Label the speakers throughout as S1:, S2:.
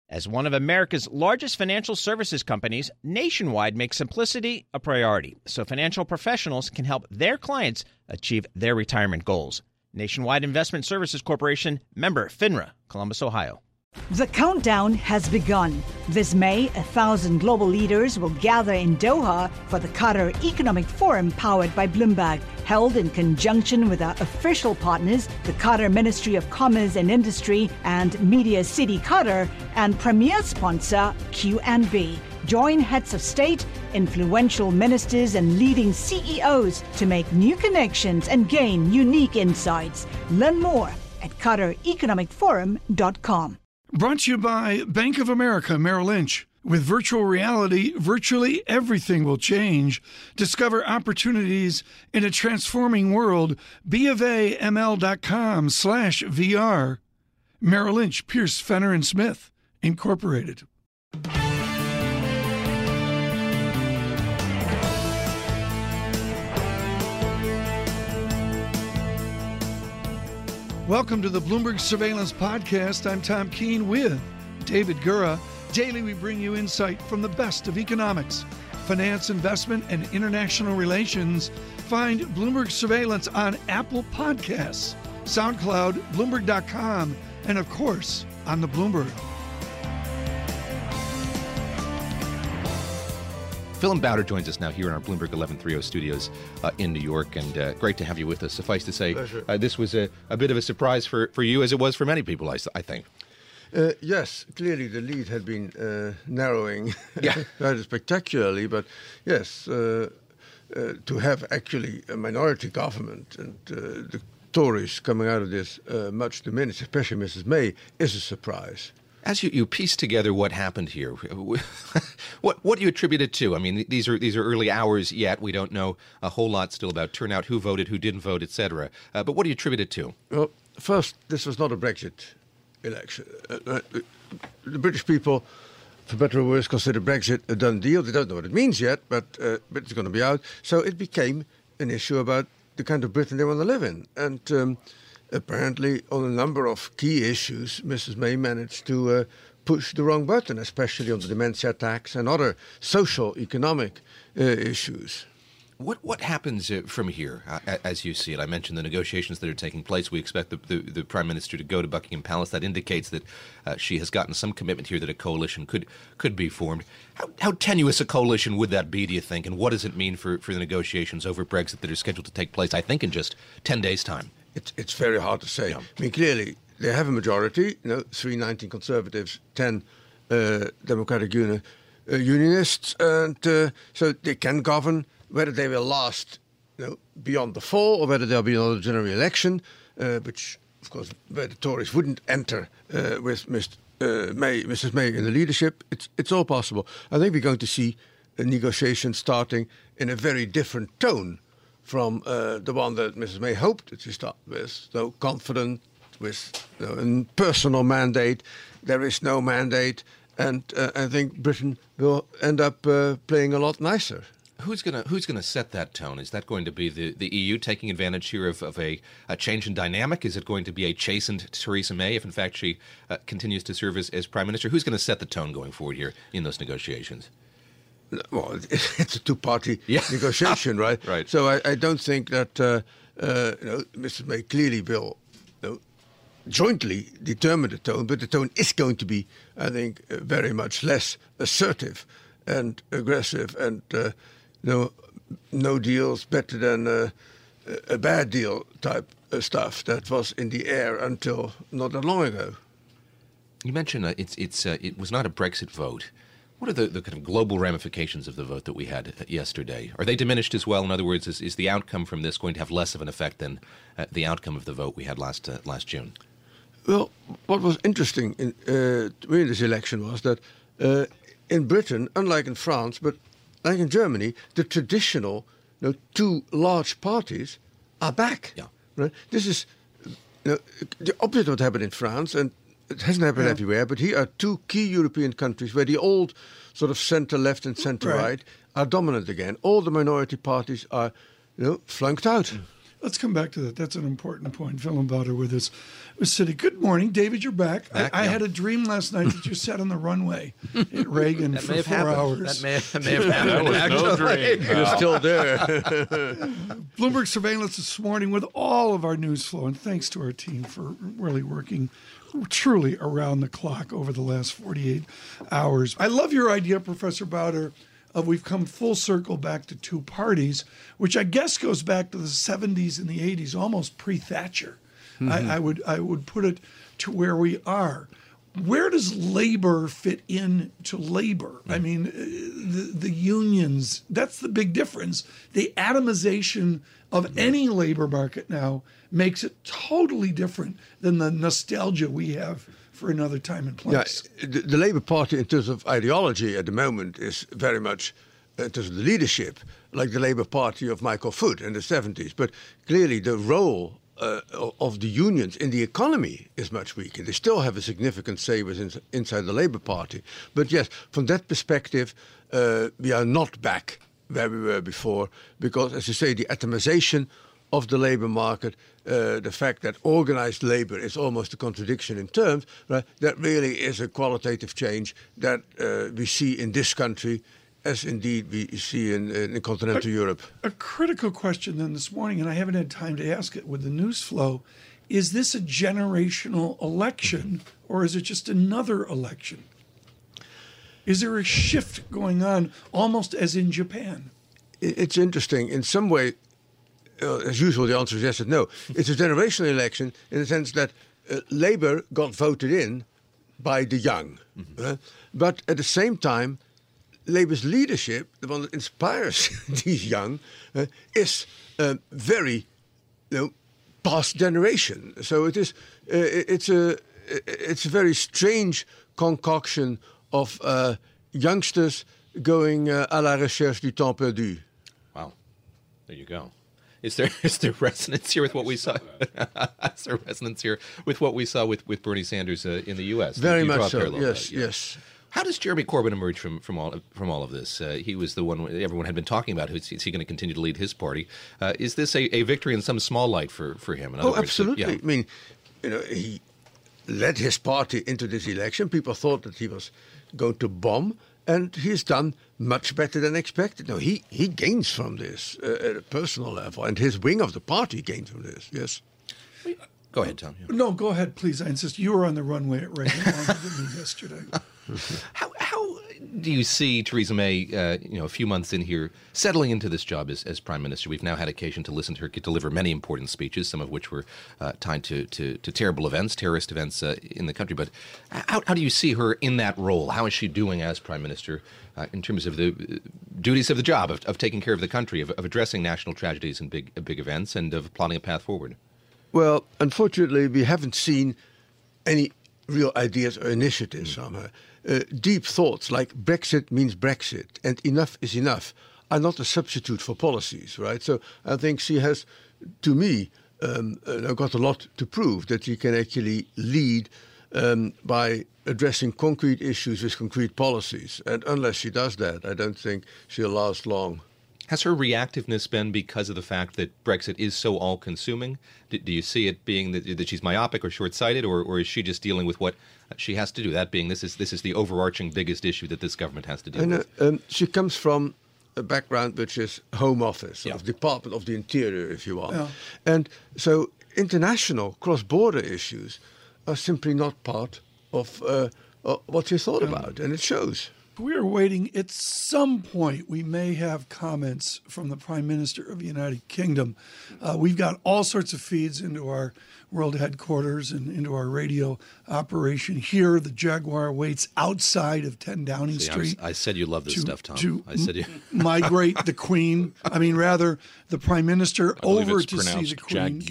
S1: As one of America's largest financial services companies, Nationwide makes simplicity a priority so financial professionals can help their clients achieve their retirement goals. Nationwide Investment Services Corporation, member FINRA, Columbus, Ohio.
S2: The countdown has begun. This May, 1,000 global leaders will gather in Doha for the Qatar Economic Forum powered by Bloomberg, held in conjunction with our official partners, the Qatar Ministry of Commerce and Industry and Media City Qatar, and premier sponsor QNB. Join heads of state, influential ministers, and leading CEOs to make new connections and gain unique insights. Learn more at QatarEconomicForum.com.
S3: Brought to you by Bank of America Merrill Lynch. With virtual reality, virtually everything will change. Discover opportunities in a transforming world. BofAML.com/VR. Merrill Lynch, Pierce, Fenner & Smith, Incorporated. Welcome to the Bloomberg Surveillance Podcast. I'm Tom Keene with David Gura. Daily, we bring you insight from the best of economics, finance, investment, and international relations. Find Bloomberg Surveillance on Apple Podcasts, SoundCloud, Bloomberg.com, and of course, on the Bloomberg.
S4: Phil Bowder joins us now here in our Bloomberg 1130 studios in New York, and great to have you with us. Suffice to say, this was a bit of a surprise for you, as it was for many people, I think.
S5: Yes, clearly the lead had been narrowing rather spectacularly, but yes, to have actually a minority government and the Tories coming out of this much diminished, especially Mrs. May, is a surprise.
S4: As you piece together what happened here, what do you attribute it to? I mean, these are early hours yet. We don't know a whole lot still about turnout, who voted, who didn't vote, etc. But what do you attribute it to?
S5: Well, first, this was not a Brexit election. The British people, for better or worse, consider Brexit a done deal. They don't know what it means yet, but it's going to be out. So it became an issue about the kind of Britain they want to live in. And apparently, on a number of key issues, Mrs. May managed to push the wrong button, especially on the dementia tax and other social, economic issues.
S4: What happens from here, as you see it? I mentioned the negotiations that are taking place. We expect the Prime Minister to go to Buckingham Palace. That indicates that she has gotten some commitment here that a coalition could be formed. How tenuous a coalition would that be, do you think? And what does it mean for the negotiations over Brexit that are scheduled to take place, I think, in just 10 days' time?
S5: It's very hard to say. Yeah. I mean, clearly, they have a majority, 319 Conservatives, 10 Democratic Unionists, and so they can govern. Whether they will last beyond the fall or whether there'll be another general election, which, of course, where the Tories wouldn't enter with Mrs. May in the leadership, it's all possible. I think we're going to see a negotiation starting in a very different tone from the one that Mrs. May hoped to start with, though confident, with a personal mandate. There is no mandate, and I think Britain will end up playing a lot nicer.
S4: Who's gonna set that tone? Is that going to be the EU taking advantage here of a change in dynamic? Is it going to be a chastened Theresa May if, in fact, she continues to serve as Prime Minister? Who's going to set the tone going forward here in those negotiations?
S5: Well, it's a two-party negotiation, right?
S4: Right.
S5: So I don't think that Mrs. May clearly will jointly determine the tone, but the tone is going to be, I think, very much less assertive and aggressive, and no deal's better than a bad deal type stuff that was in the air until not that long ago.
S4: You mentioned it was not a Brexit vote. What are the kind of global ramifications of the vote that we had yesterday? Are they diminished as well? In other words, is the outcome from this going to have less of an effect than the outcome of the vote we had last June?
S5: Well, what was interesting in this election was that in Britain, unlike in France, but like in Germany, the traditional two large parties are back.
S4: Yeah.
S5: Right? This is the opposite of what happened in France, and it hasn't happened everywhere, but here are two key European countries where the old sort of centre-left and centre-right are dominant again. All the minority parties are, flunked out.
S3: Let's come back to that. That's an important point. Phil Bauder with us. City. Good morning, David. You're back. I had a dream last night that you sat on the runway at Reagan for 4 hours.
S4: That may have happened.
S6: No dream.
S5: You're still there.
S3: Bloomberg Surveillance this morning with all of our news flow, and thanks to our team for really working truly around the clock over the last 48 hours. I love your idea, Professor Bauder, of we've come full circle back to two parties, which I guess goes back to the 70s and the 80s, almost pre-Thatcher. Mm-hmm. I would put it to where we are. Where does labor fit in to labor? I mean, the unions, that's the big difference. The atomization of any labor market now makes it totally different than the nostalgia we have for another time and place.
S5: Yeah, the Labour Party, in terms of ideology at the moment, is very much, in terms of the leadership, like the Labour Party of Michael Foot in the 70s. But clearly the role of the unions in the economy is much weaker. They still have a significant say inside the Labour Party. But yes, from that perspective, we are not back where we were before, because, as you say, the atomization of the labour market, the fact that organised labour is almost a contradiction in terms, right, that really is a qualitative change that we see in this country, as indeed we see in continental Europe.
S3: A critical question then this morning, and I haven't had time to ask it with the news flow, is this a generational election, or is it just another election? Is there a shift going on, almost as in Japan?
S5: It's interesting. In some way, as usual, the answer is yes and no. It's a generational election in the sense that Labour got voted in by the young. Mm-hmm. But at the same time, Labour's leadership, the one that inspires these young, is very, past generation. So it is. It's a very strange concoction of youngsters going à la recherche du temps perdu.
S4: Wow, there you go. Is there resonance here with what we saw? Is there resonance here with what we saw with Bernie Sanders in the U.S.?
S5: Very much so. Yes, yes.
S4: How does Jeremy Corbyn emerge from all of this? He was the one everyone had been talking about. Is he going to continue to lead his party? Is this a victory in some small light for him? In other words,
S5: absolutely.
S4: Yeah.
S5: I mean, he led his party into this election. People thought that he was going to bomb, and he's done much better than expected. No, he gains from this at a personal level, and his wing of the party gains from this. Yes.
S4: Go ahead, Tom. Yeah.
S3: No, go ahead, please. I insist. You were on the runway at Reagan longer than me yesterday.
S4: How do you see Theresa May, a few months in here, settling into this job as Prime Minister? We've now had occasion to listen to her deliver many important speeches, some of which were tied to terrible events, terrorist events in the country. But how do you see her in that role? How is she doing as Prime Minister in terms of the duties of the job, of taking care of the country, of addressing national tragedies and big events, and of plotting a path forward?
S5: Well, unfortunately, we haven't seen any real ideas or initiatives from her. Deep thoughts like Brexit means Brexit and enough is enough are not a substitute for policies, right? So I think she has, to me, got a lot to prove, that she can actually lead by addressing concrete issues with concrete policies. And unless she does that, I don't think she'll last long.
S4: Has her reactiveness been because of the fact that Brexit is so all-consuming? Do you see it being that she's myopic or short-sighted, or is she just dealing with what she has to do? That being, this is the overarching biggest issue that this government has to deal with.
S5: She comes from a background which is Home Office, of Department of the Interior, if you want. Yeah. And so international, cross-border issues are simply not part of what she thought about, and it shows.
S3: We are waiting. At some point, we may have comments from the Prime Minister of the United Kingdom. We've got all sorts of feeds into our world headquarters and into our radio operation here. The Jaguar waits outside of 10 Downing Street.
S4: I said you love this stuff, Tom. I said you
S3: migrate the Queen. I mean, rather, the Prime Minister over to see the Queen.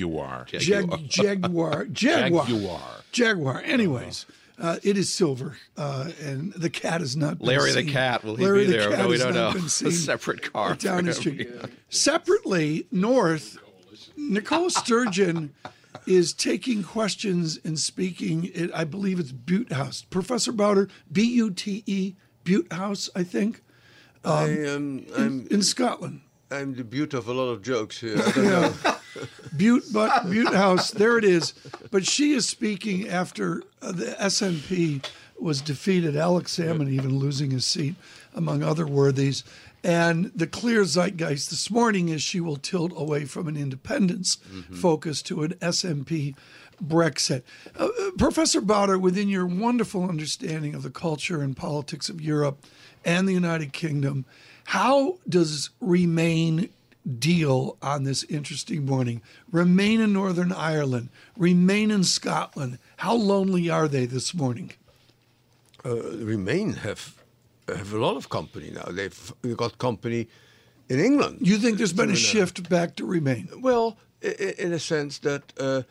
S3: Jaguar. Anyways. It is silver, and the cat has not been
S4: Larry
S3: seen.
S4: The cat, will he
S3: Larry
S4: be
S3: the
S4: there?
S3: Cat
S4: No, we don't know.
S3: A
S4: separate car.
S3: Down the street. Yeah. Separately, north, Nicole Sturgeon is taking questions and speaking at, I believe it's Butte House. Professor Bauder, B-U-T-E, Butte House, I think, in Scotland.
S5: I'm the butte of a lot of jokes here. I don't know.
S3: Butte House, there it is. But she is speaking after the SNP was defeated, Alex Salmon even losing his seat, among other worthies. And the clear zeitgeist this morning is she will tilt away from an independence focus to an SNP Brexit. Professor Bauder, within your wonderful understanding of the culture and politics of Europe and the United Kingdom, how does Remain deal on this interesting morning? Remain in Northern Ireland, Remain in Scotland. How lonely are they this morning?
S5: Remain have a lot of company now. They've got company in England.
S3: You think there's been a shift back to Remain?
S5: Well, in a sense that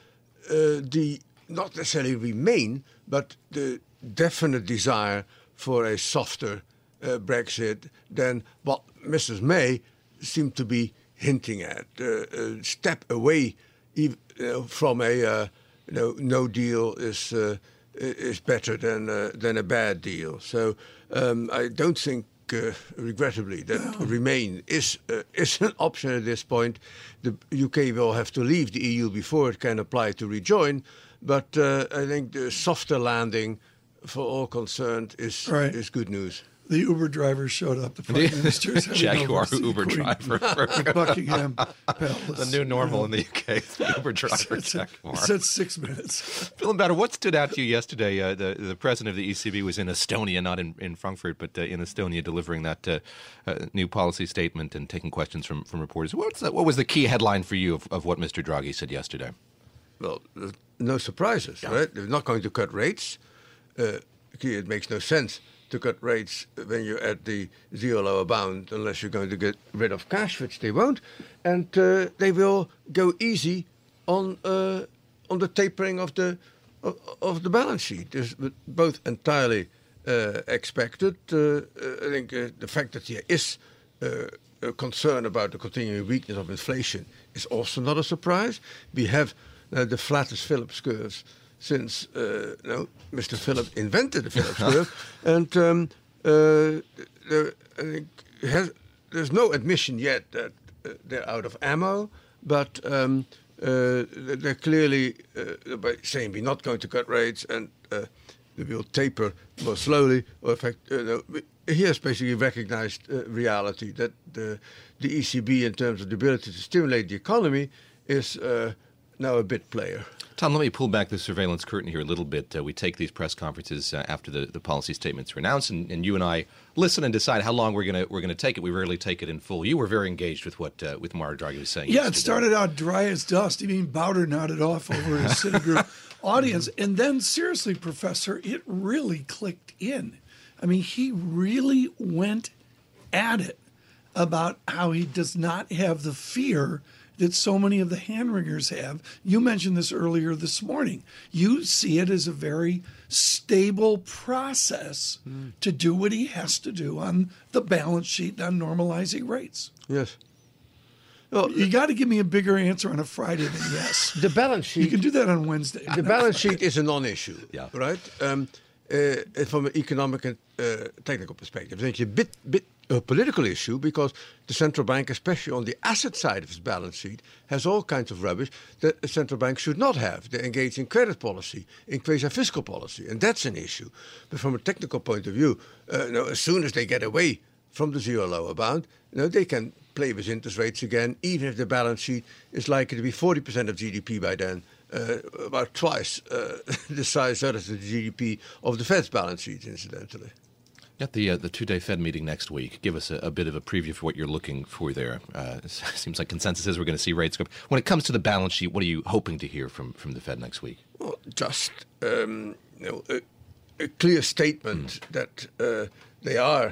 S5: not necessarily Remain, but the definite desire for a softer Brexit than what Mrs. May seemed to be hinting at. A step away from a no deal is better than a bad deal. So I don't think, regrettably, that Remain is an option at this point. The UK will have to leave the EU before it can apply to rejoin, but I think the softer landing for all concerned is good news.
S3: The Uber driver showed up. The Prime Minister's
S4: Jaguar Uber driver.
S3: Buckingham Palace.
S4: The new normal in the UK. The Uber driver Jaguar.
S3: It said 6 minutes.
S4: Phil Bauder, what stood out to you yesterday? The president of the ECB was in Estonia, not in Frankfurt, but in Estonia, delivering that new policy statement and taking questions from reporters. What was the key headline for you of what Mr. Draghi said yesterday?
S5: Well, no surprises, right? They're not going to cut rates. It makes no sense to cut rates when you're at the zero lower bound, unless you're going to get rid of cash, which they won't. And they will go easy on the tapering of the balance sheet. It's both entirely expected. I think the fact that there is a concern about the continuing weakness of inflation is also not a surprise. We have the flattest Phillips curves since Mr. Phillips invented the Phillips curve, and I think there's no admission yet that they're out of ammo, but they're clearly by saying we're not going to cut rates and they will taper more slowly. Or in fact, he has basically recognized reality that the ECB, in terms of the ability to stimulate the economy, is now a bit player.
S4: Tom, let me pull back the surveillance curtain here a little bit. We take these press conferences after the policy statements are announced, and you and I listen and decide how long we're going to take it. We rarely take it in full. You were very engaged with what with Mario Draghi was saying.
S3: Yeah,
S4: yesterday.
S3: It started out dry as dust. I mean, Bauder nodded off over his Citigroup audience, and then seriously, Professor, it really clicked in. I mean, he really went at it about how he does not have the fear that so many of the hand-wringers have. You mentioned this earlier this morning. You see it as a very stable process to do what he has to do on the balance sheet, on normalizing rates.
S5: Yes.
S3: Well, you got to give me a bigger answer on a Friday than yes.
S5: The balance sheet.
S3: You can do that on Wednesday.
S5: The balance sheet is a non-issue,
S4: yeah.
S5: Right? From an economic and technical perspective, it's a bit a political issue because the central bank, especially on the asset side of its balance sheet, has all kinds of rubbish that the central bank should not have. They engage in credit policy, in quasi-fiscal policy, and that's an issue. But from a technical point of view, as soon as they get away from the zero lower bound, they can play with interest rates again, even if the balance sheet is likely to be 40% of GDP by then. About twice the size relative to the GDP of the Fed's balance sheet, incidentally.
S4: At the two-day Fed meeting next week, give us a bit of a preview for what you're looking for there. It seems like consensus is we're going to see rates go up. When it comes to the balance sheet, what are you hoping to hear from the Fed next week?
S5: Well, just a clear statement that they are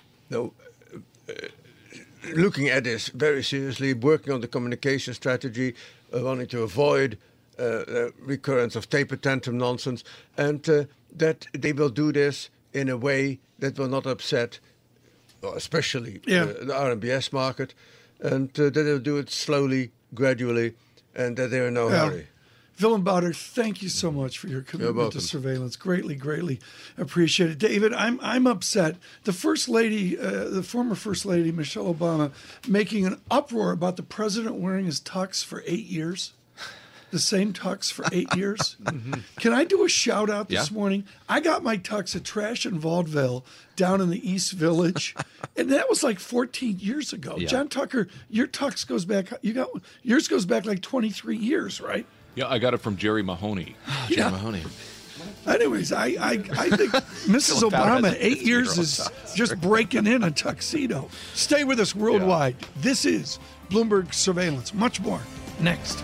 S5: looking at this very seriously, working on the communication strategy, wanting to avoid recurrence of taper tantrum nonsense, and that they will do this in a way that will not upset, especially the RMBS market, and that they'll do it slowly, gradually, and that they're in no hurry.
S3: Willem Bouter, thank you so much for your commitment to surveillance. Greatly, greatly appreciate it. David, I'm upset. The First Lady, the former First Lady, Michelle Obama, making an uproar about the president wearing his tux for 8 years. The same tux for 8 years. Can I do a shout out this morning? I got my tux at Trash and Vaudeville down in the East Village, and that was like 14 years ago. Yeah. John Tucker, your tux goes back. Yours goes back like 23 years, right?
S6: Yeah, I got it from Jerry Mahoney.
S4: Jerry Mahoney.
S3: Anyways, I think Mrs. Obama, 8 years is just breaking in a tuxedo. Stay with us worldwide. Yeah. This is Bloomberg Surveillance. Much more next.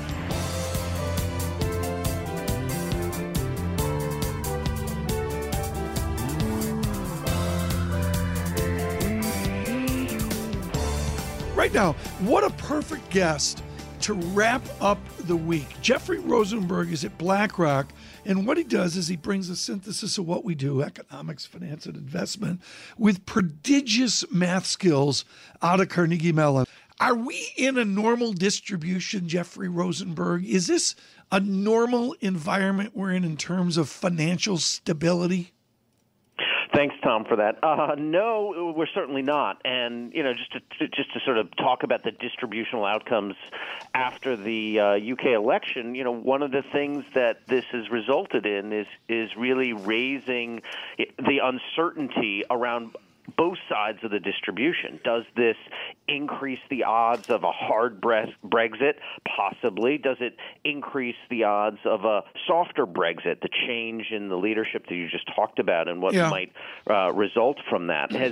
S3: Right now, what a perfect guest to wrap up the week. Jeffrey Rosenberg is at BlackRock, and what he does is he brings a synthesis of what we do, economics, finance, and investment, with prodigious math skills out of Carnegie Mellon. Are we in a normal distribution, Jeffrey Rosenberg? Is this a normal environment we're in terms of financial stability?
S7: Thanks, Tom, for that. No, we're certainly not. And just to sort of talk about the distributional outcomes after the UK election, one of the things that this has resulted in is really raising the uncertainty around both sides of the distribution. Does this increase the odds of a hard Brexit? Possibly. Does it increase the odds of a softer Brexit, the change in the leadership that you just talked about and what might result from that? Has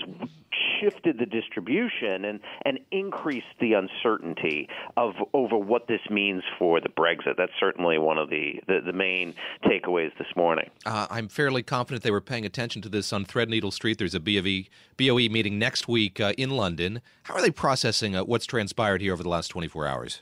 S7: shifted the distribution and increased the uncertainty over what this means for the Brexit. That's certainly one of the main takeaways this morning.
S4: I'm fairly confident they were paying attention to this on Threadneedle Street. There's a BOE meeting next week in London. How are they processing what's transpired here over the last 24 hours?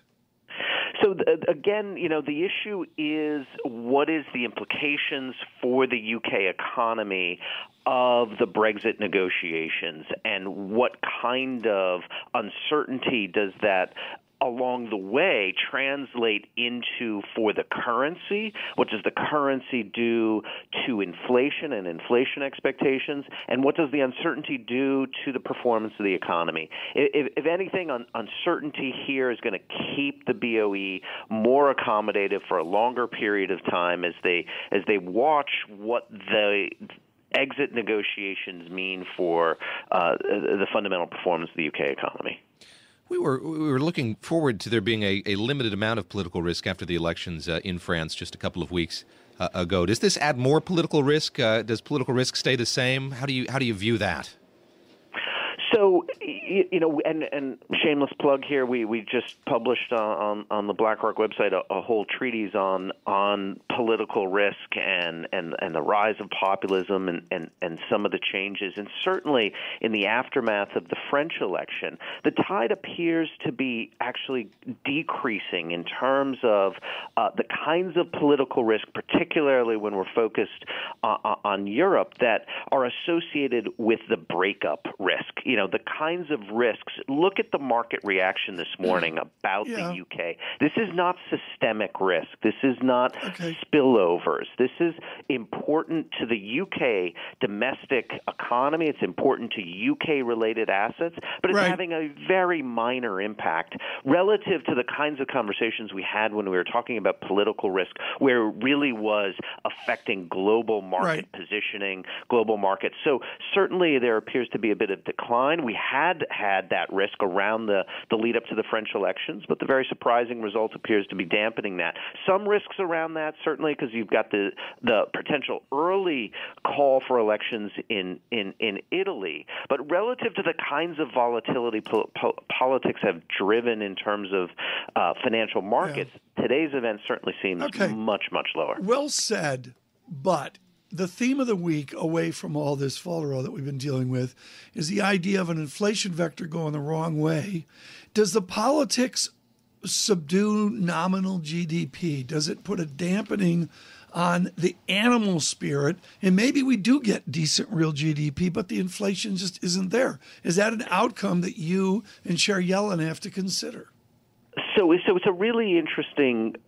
S7: So again, the issue is what is the implications for the UK economy of the Brexit negotiations, and what kind of uncertainty does that along the way translate into for the currency? What does the currency do to inflation and inflation expectations? And what does the uncertainty do to the performance of the economy? If anything, uncertainty here is going to keep the BOE more accommodative for a longer period of time as they watch what the exit negotiations mean for the fundamental performance of the UK economy.
S4: We were looking forward to there being a limited amount of political risk after the elections in France just a couple of weeks ago. Does this add more political risk? Does political risk stay the same? How do you view that?
S7: So, and shameless plug here, we just published on the BlackRock website a whole treatise on political risk and the rise of populism and some of the changes. And certainly in the aftermath of the French election, the tide appears to be actually decreasing in terms of the kinds of political risk, particularly when we're focused on Europe, that are associated with the breakup risk. The kinds of risks. Look at the market reaction this morning about the UK. This is not systemic risk. This is not spillovers. This is important to the UK domestic economy. It's important to UK-related assets, but it's having a very minor impact relative to the kinds of conversations we had when we were talking about political risk, where it really was affecting global market positioning, global markets. So certainly there appears to be a bit of decline. We had that risk around the lead up to the French elections, but the very surprising result appears to be dampening that. Some risks around that, certainly, because you've got the potential early call for elections in Italy. But relative to the kinds of volatility politics have driven in terms of financial markets, today's event certainly seems much, much lower.
S3: Well said, but the theme of the week, away from all this folderol that we've been dealing with, is the idea of an inflation vector going the wrong way. Does the politics subdue nominal GDP? Does it put a dampening on the animal spirit? And maybe we do get decent real GDP, but the inflation just isn't there. Is that an outcome that you and Chair Yellen have to consider?
S7: So it's a really interesting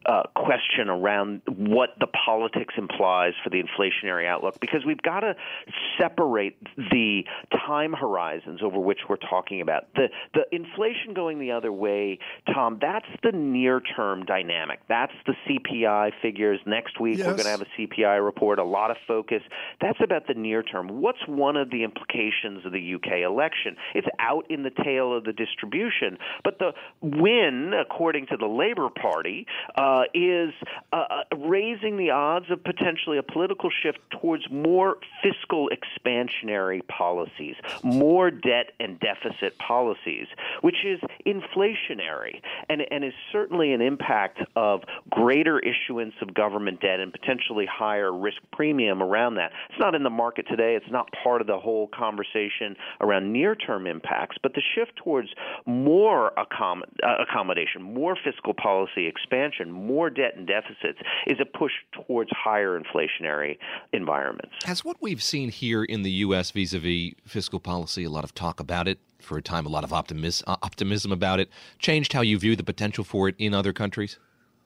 S7: question around what the politics implies for the inflationary outlook, because we've got to separate the time horizons over which we're talking about. The inflation going the other way, Tom, that's the near-term dynamic. That's the CPI figures. Next week we're going to have a CPI report, a lot of focus. That's about the near term. What's one of the implications of the UK election? It's out in the tail of the distribution, but the win, according to the Labour Party, is raising the odds of potentially a political shift towards more fiscal expansionary policies, more debt and deficit policies, which is inflationary and is certainly an impact of greater issuance of government debt and potentially higher risk premium around that. It's not in the market today. It's not part of the whole conversation around near-term impacts, but the shift towards more accommodation, more fiscal policy expansion, more debt and deficits is a push towards higher inflationary environments.
S4: Has what we've seen here in the U.S. vis-a-vis fiscal policy, a lot of talk about it for a time, a lot of optimism about it, changed how you view the potential for it in other countries?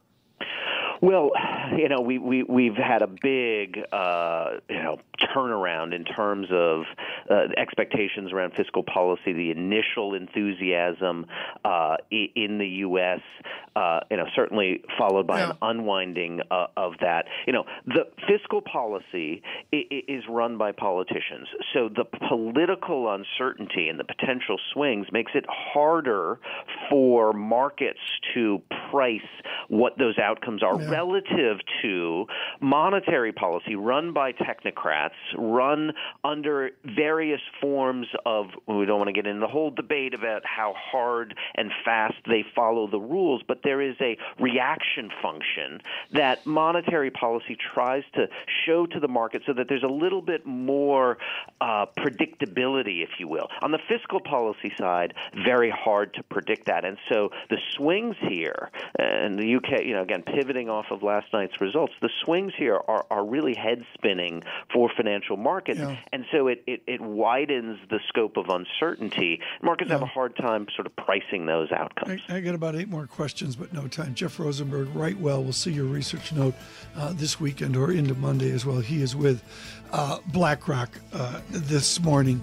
S7: Well, we've had a big, turnaround in terms of expectations around fiscal policy. The initial enthusiasm in the U.S., certainly followed by an unwinding of that. The fiscal policy is run by politicians, so the political uncertainty and the potential swings makes it harder for markets to price what those outcomes are relative to monetary policy run by technocrats, run under various forms of, we don't want to get into the whole debate about how hard and fast they follow the rules, but there is a reaction function that monetary policy tries to show to the market so that there's a little bit more predictability, if you will. On the fiscal policy side, very hard to predict that. And so the swings here, and the UK, again, pivoting off of last night's results, the swings here are really head-spinning for financial markets. And so it widens the scope of uncertainty. Markets have a hard time sort of pricing those outcomes.
S3: I got about 8 more questions, but no time. Jeff Rosenberg, right well. We'll see your research note this weekend or into Monday as well. He is with BlackRock this morning.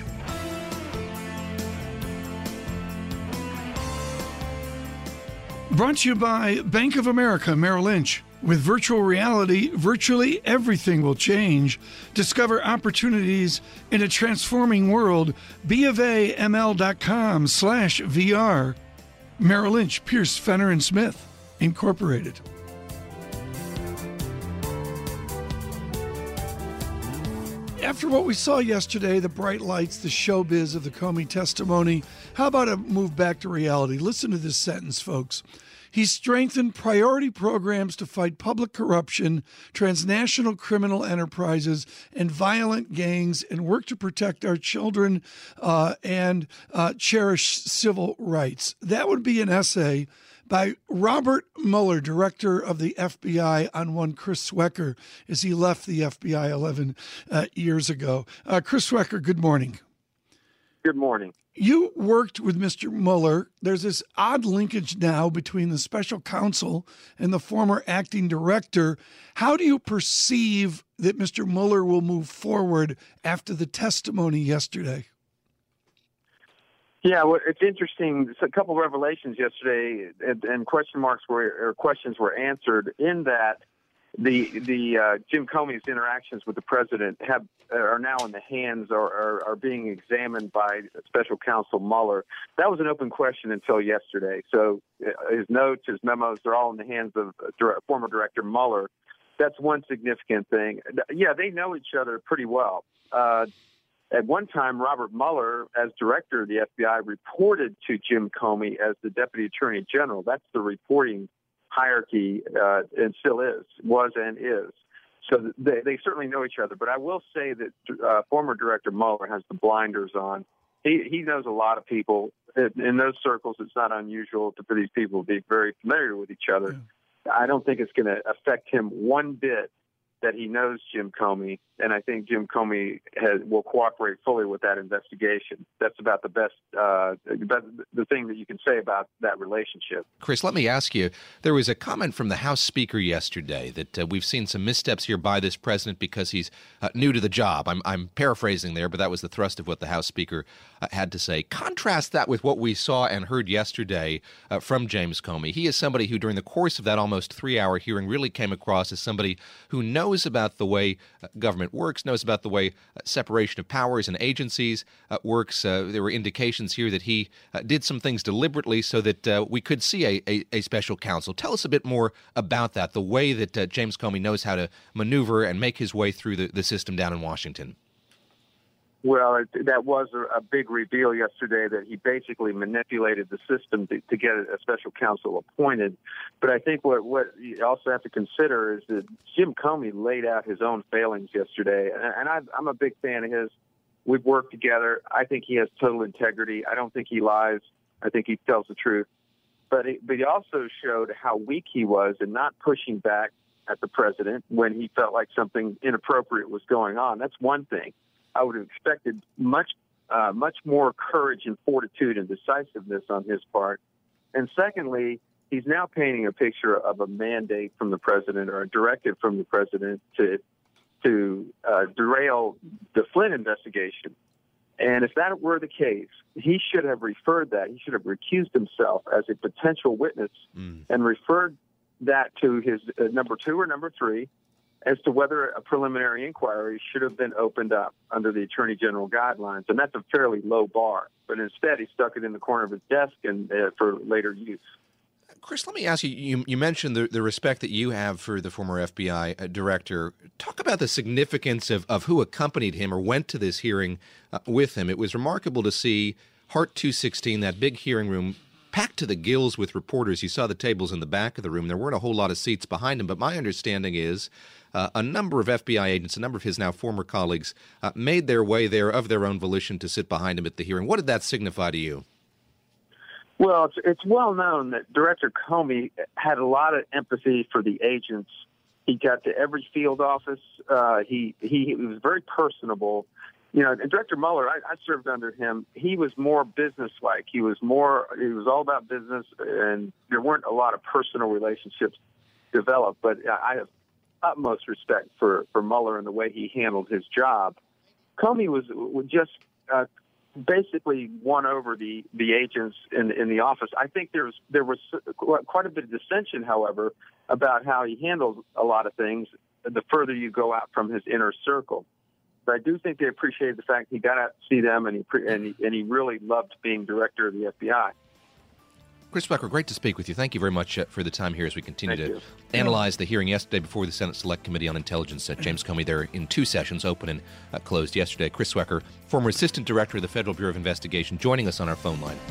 S3: Brought to you by Bank of America Merrill Lynch. With virtual reality, virtually everything will change. Discover opportunities in a transforming world. BofAML.com/VR. Merrill Lynch, Pierce, Fenner & Smith, Incorporated. After what we saw yesterday, the bright lights, the showbiz of the Comey testimony, how about a move back to reality? Listen to this sentence, folks. He strengthened priority programs to fight public corruption, transnational criminal enterprises, and violent gangs, and work to protect our children and cherish civil rights. That would be an essay by Robert Mueller, director of the FBI, on one Chris Swecker as he left the FBI 11 years ago. Chris Swecker, good morning.
S8: Good morning.
S3: You worked with Mr. Mueller. There's this odd linkage now between the special counsel and the former acting director. How do you perceive that Mr. Mueller will move forward after the testimony yesterday?
S8: Yeah, well, it's interesting. There's a couple of revelations yesterday, and questions were answered in that the Jim Comey's interactions with the president are now in the hands or are being examined by special counsel Mueller. That was an open question until yesterday. So his notes, his memos, they're all in the hands of former Director Mueller. That's one significant thing. Yeah, they know each other pretty well. At one time, Robert Mueller, as director of the FBI, reported to Jim Comey as the Deputy Attorney General. That's the reporting hierarchy, and still was and is. So they certainly know each other. But I will say that former Director Mueller has the blinders on. He knows a lot of people. In those circles, it's not unusual for these people to be very familiar with each other. Yeah. I don't think it's going to affect him one bit that he knows Jim Comey, and I think Jim Comey will cooperate fully with that investigation. That's about the best, the thing that you can say about that relationship.
S4: Chris, let me ask you, there was a comment from the House Speaker yesterday that we've seen some missteps here by this president because he's new to the job. I'm paraphrasing there, but that was the thrust of what the House Speaker had to say. Contrast that with what we saw and heard yesterday from James Comey. He is somebody who, during the course of that almost 3-hour hearing, really came across as somebody who knows about the way government works, knows about the way separation of powers and agencies works. There were indications here that he did some things deliberately so that we could see a special counsel. Tell us a bit more about that, the way that James Comey knows how to maneuver and make his way through the system down in Washington.
S8: Well, that was a big reveal yesterday that he basically manipulated the system to get a special counsel appointed. But I think what you also have to consider is that Jim Comey laid out his own failings yesterday, and I'm a big fan of his. We've worked together. I think he has total integrity. I don't think he lies. I think he tells the truth. But he also showed how weak he was in not pushing back at the president when he felt like something inappropriate was going on. That's one thing. I would have expected much more courage and fortitude and decisiveness on his part. And secondly, he's now painting a picture of a mandate from the president or a directive from the president to derail the Flynn investigation. And if that were the case, he should have referred that. He should have recused himself as a potential witness and referred that to his number 2 or number 3 as to whether a preliminary inquiry should have been opened up under the Attorney General guidelines. And that's a fairly low bar. But instead, he stuck it in the corner of his desk and for later use.
S4: Chris, let me ask you, you mentioned the respect that you have for the former FBI director. Talk about the significance of who accompanied him or went to this hearing with him. It was remarkable to see Hart 216, that big hearing room, packed to the gills with reporters. You saw the tables in the back of the room. There weren't a whole lot of seats behind him, but my understanding is a number of FBI agents, a number of his now former colleagues, made their way there of their own volition to sit behind him at the hearing. What did that signify to you?
S8: Well, it's well known that Director Comey had a lot of empathy for the agents. He got to every field office. He was very personable. You know, and Director Mueller, I served under him. He was more businesslike. He was all about business, and there weren't a lot of personal relationships developed. But I have utmost respect for Mueller and the way he handled his job. Comey was just basically won over the agents in the office. I think there was quite a bit of dissension, however, about how he handled a lot of things the further you go out from his inner circle. But I do think they appreciated the fact he got out to see them, and he really loved being director of the FBI.
S4: Chris Swecker, great to speak with you. Thank you very much for the time here as we continue to analyze the hearing yesterday before the Senate Select Committee on Intelligence. James Comey there in 2 sessions, open and closed yesterday. Chris Swecker, former Assistant Director of the Federal Bureau of Investigation, joining us on our phone line.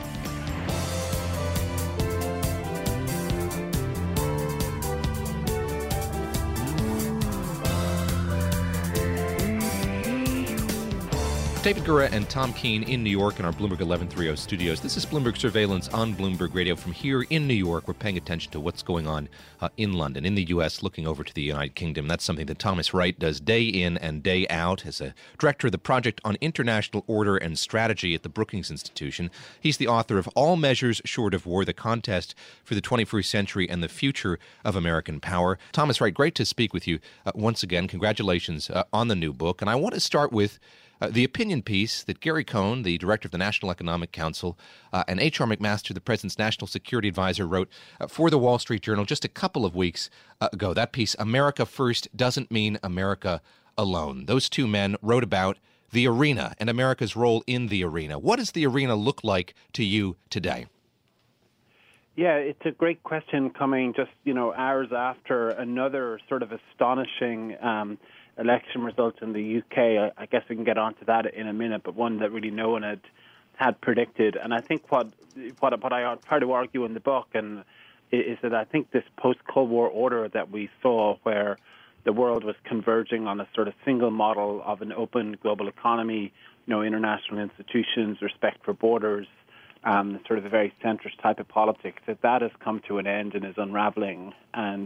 S4: David Gura and Tom Keene in New York in our Bloomberg 1130 studios. This is Bloomberg Surveillance on Bloomberg Radio. From here in New York, we're paying attention to what's going on in London, in the U.S., looking over to the United Kingdom. That's something that Thomas Wright does day in and day out as a director of the Project on International Order and Strategy at the Brookings Institution. He's the author of All Measures Short of War, The Contest for the 21st Century and the Future of American Power. Thomas Wright, great to speak with you once again. Congratulations on the new book. And I want to start with the opinion piece that Gary Cohn, the director of the National Economic Council, and H.R. McMaster, the president's national security advisor, wrote for the Wall Street Journal just a couple of weeks ago. That piece, America First Doesn't Mean America Alone. Those two men wrote about the arena and America's role in the arena. What does the arena look like to you today?
S9: Yeah, it's a great question coming just, hours after another sort of astonishing election results in the UK. I guess we can get onto that in a minute, but one that really no one had predicted. And I think what I try to argue in the book is that I think this post-Cold War order that we saw, where the world was converging on a sort of single model of an open global economy, international institutions, respect for borders, sort of a very centrist type of politics, that has come to an end and is unraveling. And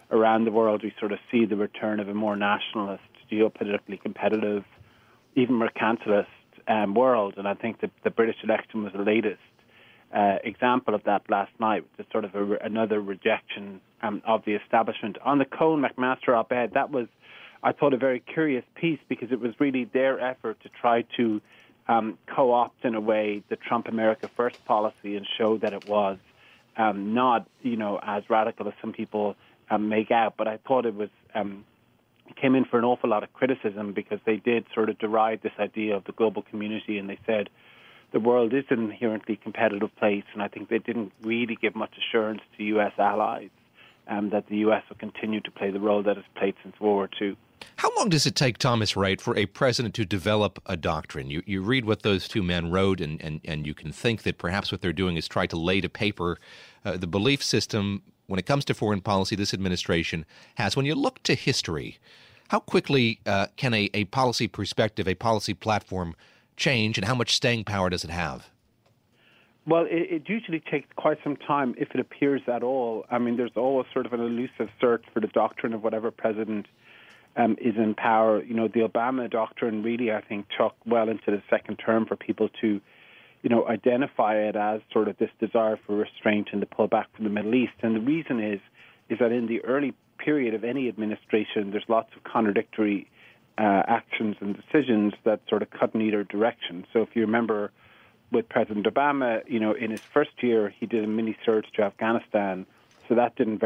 S9: around the world, we sort of see the return of a more nationalist, geopolitically competitive, even mercantilist world. And I think that the British election was the latest example of that last night, just sort of another rejection of the establishment. On the Cohen-McMaster op-ed, that was, I thought, a very curious piece because it was really their effort to try to co-opt, in a way, the Trump America First policy and show that it was not, as radical as some people make out. But I thought it was came in for an awful lot of criticism because they did sort of deride this idea of the global community, and they said the world is an inherently competitive place, and I think they didn't really give much assurance to U.S. allies that the U.S. will continue to play the role that it's played since World War II.
S4: How long does it take, Thomas Wright, for a president to develop a doctrine? You read what those two men wrote, and you can think that perhaps what they're doing is try to lay to paper the belief system when it comes to foreign policy this administration has. When you look to history, how quickly can a policy perspective, a policy platform change, and how much staying power does it have?
S9: Well, it usually takes quite some time, if it appears at all. I mean, there's always sort of an elusive search for the doctrine of whatever president is in power. The Obama doctrine really, I think, took well into the second term for people to, identify it as sort of this desire for restraint and to pull back from the Middle East. And the reason is that in the early period of any administration, there's lots of contradictory actions and decisions that sort of cut in either direction. So if you remember with President Obama, in his first year, he did a mini surge to Afghanistan. So that didn't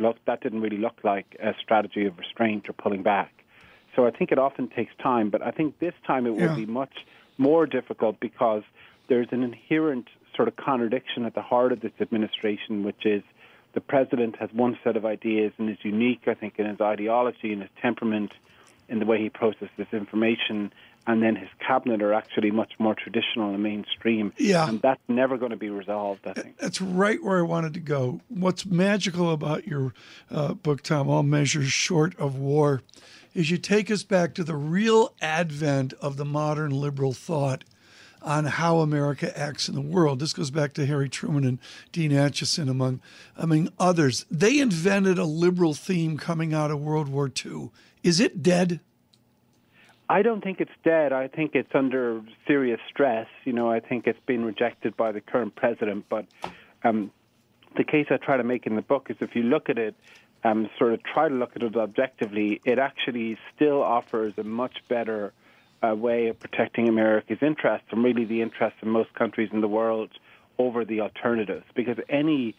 S9: really look like a strategy of restraint or pulling back. So I think it often takes time, but I think this time it will be much more difficult because there's an inherent sort of contradiction at the heart of this administration, which is the president has one set of ideas and is unique, I think, in his ideology and his temperament, in the way he processes information, and then his cabinet are actually much more traditional and mainstream.
S3: Yeah.
S9: And that's never going to be resolved, I think.
S3: That's right where I wanted to go. What's magical about your book, Tom, All Measures Short of War, is you take us back to the real advent of the modern liberal thought on how America acts in the world. This goes back to Harry Truman and Dean Acheson, among others. They invented a liberal theme coming out of World War II. Is it dead?
S9: I don't think it's dead. I think it's under serious stress. I think it's been rejected by the current president. But the case I try to make in the book is if you look at it, sort of try to look at it objectively, it actually still offers a much better way of protecting America's interests and really the interests of most countries in the world over the alternatives. Because any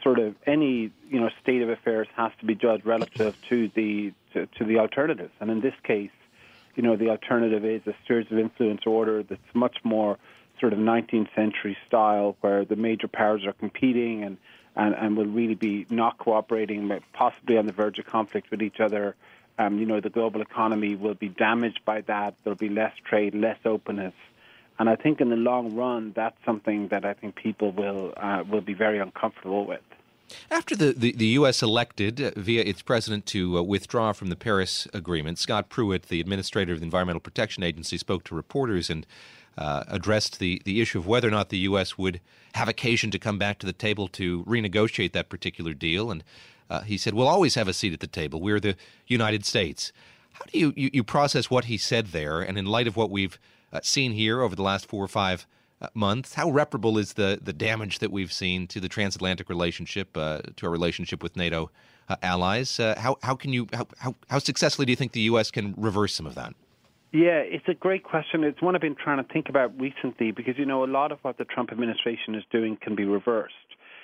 S9: state of affairs has to be judged relative to the alternatives. And in this case, the alternative is a series of influence order that's much more sort of 19th century style, where the major powers are competing and will really be not cooperating, possibly on the verge of conflict with each other. The global economy will be damaged by that. There'll be less trade, less openness. And I think in the long run, that's something that I think people will be very uncomfortable with.
S4: After the U.S. elected via its president to withdraw from the Paris Agreement, Scott Pruitt, the administrator of the Environmental Protection Agency, spoke to reporters and addressed the issue of whether or not the U.S. would have occasion to come back to the table to renegotiate that particular deal. And he said, we'll always have a seat at the table. We're the United States. How do you process what he said there? And in light of what we've seen here over the last 4 or 5 months, how reparable is the damage that we've seen to the transatlantic relationship, to our relationship with NATO allies? How successfully do you think the U.S. can reverse some of that?
S9: Yeah, it's a great question. It's one I've been trying to think about recently because, a lot of what the Trump administration is doing can be reversed.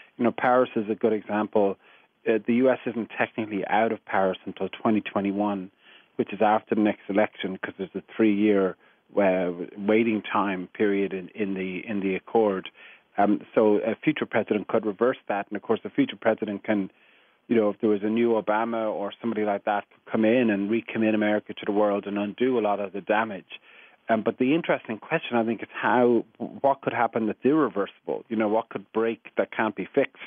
S9: Paris is a good example. The U.S. isn't technically out of Paris until 2021, which is after the next election, because there's a 3-year waiting time period in the accord. So a future president could reverse that, and of course the future president can, if there was a new Obama or somebody like that, could come in and recommit America to the world and undo a lot of the damage. But the interesting question, I think, is what could happen that's irreversible? What could break that can't be fixed?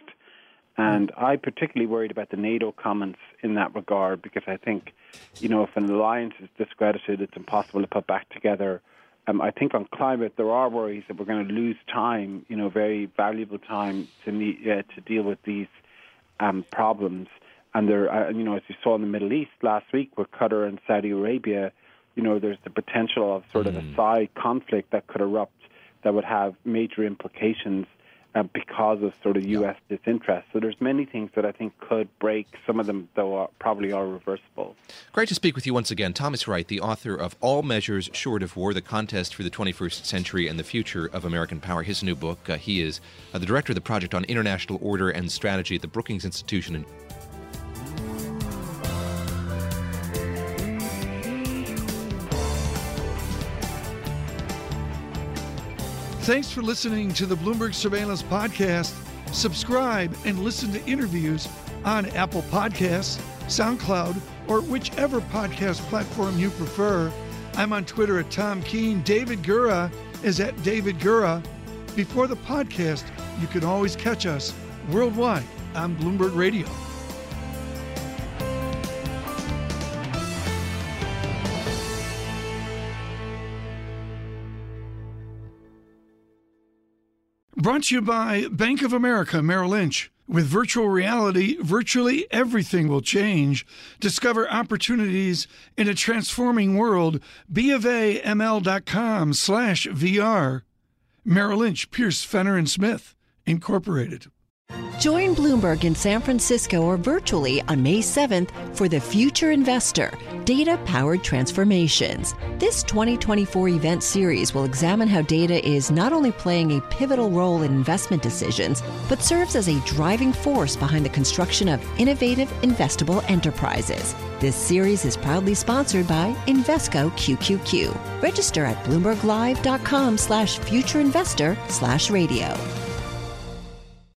S9: And I'm particularly worried about the NATO comments in that regard, because I think, if an alliance is discredited, it's impossible to put back together. I think on climate, there are worries that we're going to lose time, very valuable time to deal with these problems. And there, as you saw in the Middle East last week with Qatar and Saudi Arabia, there's the potential of sort of a side conflict that could erupt that would have major implications because of sort of U.S. disinterest. So there's many things that I think could break. Some of them, though, probably are reversible.
S4: Great to speak with you once again. Thomas Wright, the author of All Measures Short of War, The Contest for the 21st Century and the Future of American Power. His new book. He is the director of the Project on International Order and Strategy at the Brookings Institution in
S3: Thanks for listening to the Bloomberg Surveillance Podcast. Subscribe and listen to interviews on Apple Podcasts, SoundCloud, or whichever podcast platform you prefer. I'm on Twitter at Tom Keene. David Gura is at David Gura. Before the podcast, you can always catch us worldwide on Bloomberg Radio. Brought to you by Bank of America Merrill Lynch. With virtual reality, virtually everything will change. Discover opportunities in a transforming world. BofAML.com/VR. Merrill Lynch, Pierce, Fenner & Smith, Incorporated.
S10: Join Bloomberg in San Francisco or virtually on May 7th for The Future Investor, Data-Powered Transformations. This 2024 event series will examine how data is not only playing a pivotal role in investment decisions, but serves as a driving force behind the construction of innovative, investable enterprises. This series is proudly sponsored by Invesco QQQ. Register at BloombergLive.com/futureinvestor/radio.